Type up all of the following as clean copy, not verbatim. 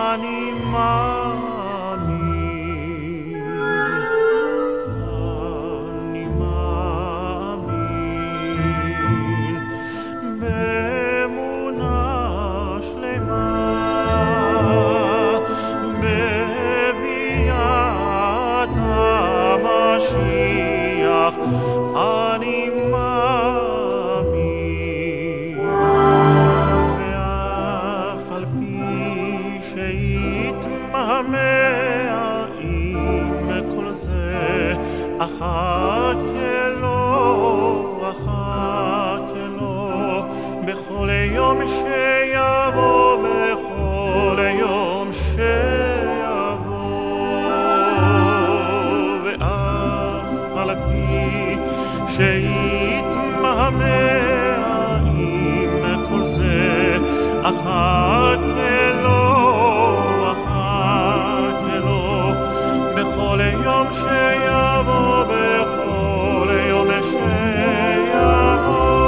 אני מאמין, אני מאמין באמונה שלמה בביאת המשיח. אני מאמין, ואף על פי שיתמהמה עם כל זה, אחכה לו בכל יום שיבוא, בכל יום שיבוא. ואף על פי שיתמהמה עם כל זה, אחכה לו בכל יום שיבוא, בכל יום שיבוא.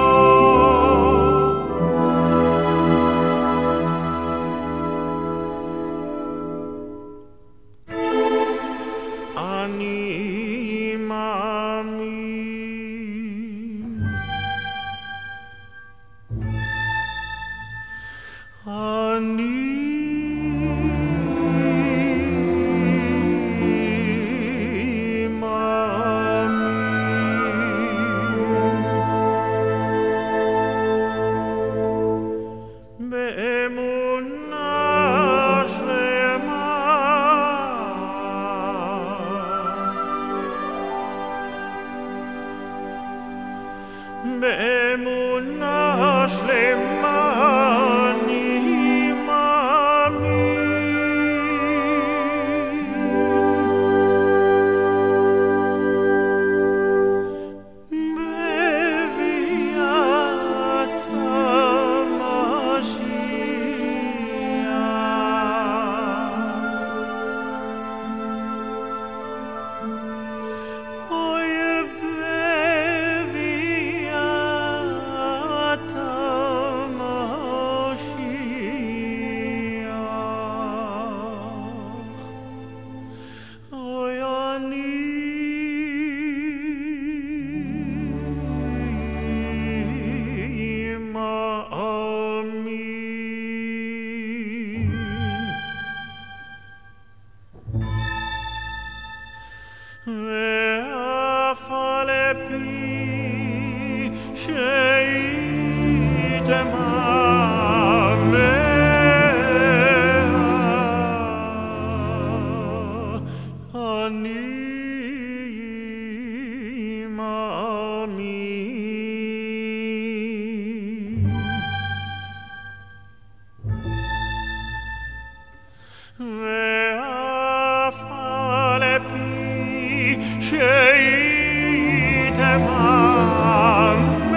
אני מאמין, אני באמונה שלמה אני מאמין בביאת המשיח. אוי ואף על פי שיתמהמה אני מאמין, ואף על פי שיתמהמה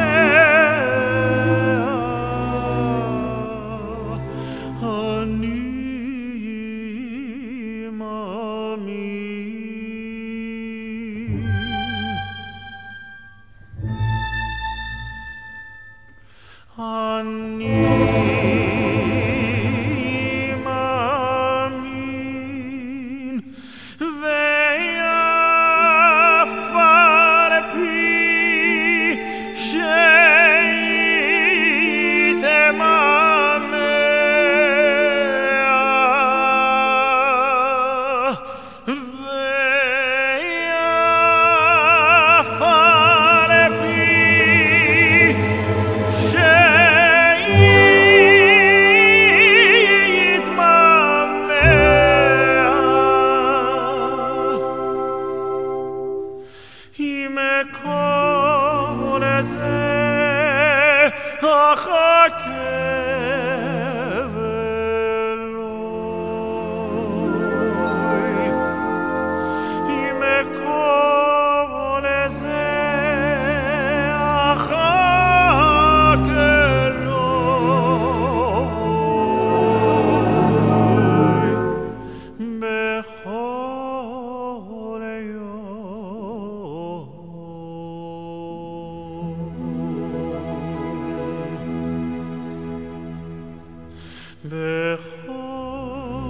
אני מאמין. אני מאמין, ואף על פי שיתמהמה ואף על פי עם כל זה אחכה ולוי, עם כל זה אחכה לוי, בכל יום. בכל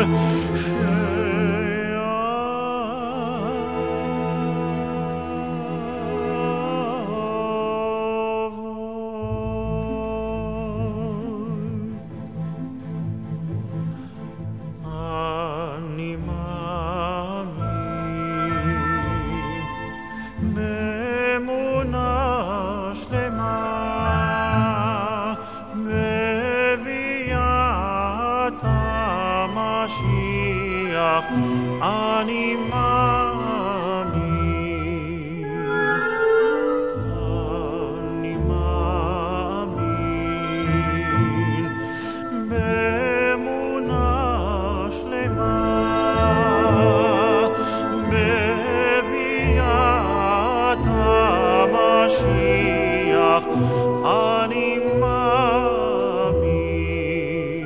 אני מאמין, אני מאמין באמונה שלמה בביאת המשיח. אני מאמין,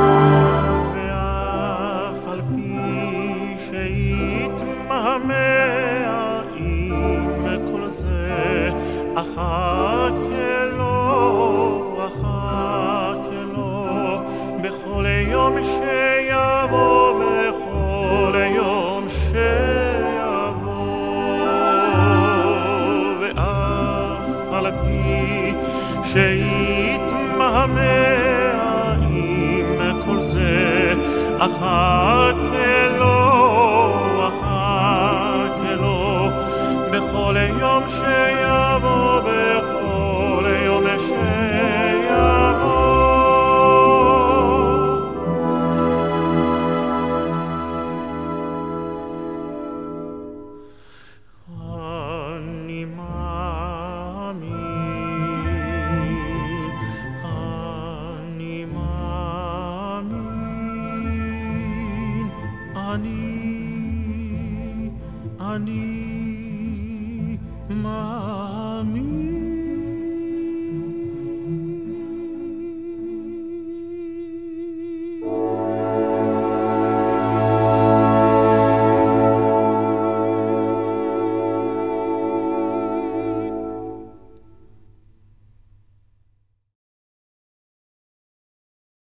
ואף על פי שיתמהמה עם כל זה, אחכה לו בכל יום שיבוא, בכל יום שיבוא. ואף על פי שיתמהמה עם כל זה, אחכה לו בכל יום שיבוא.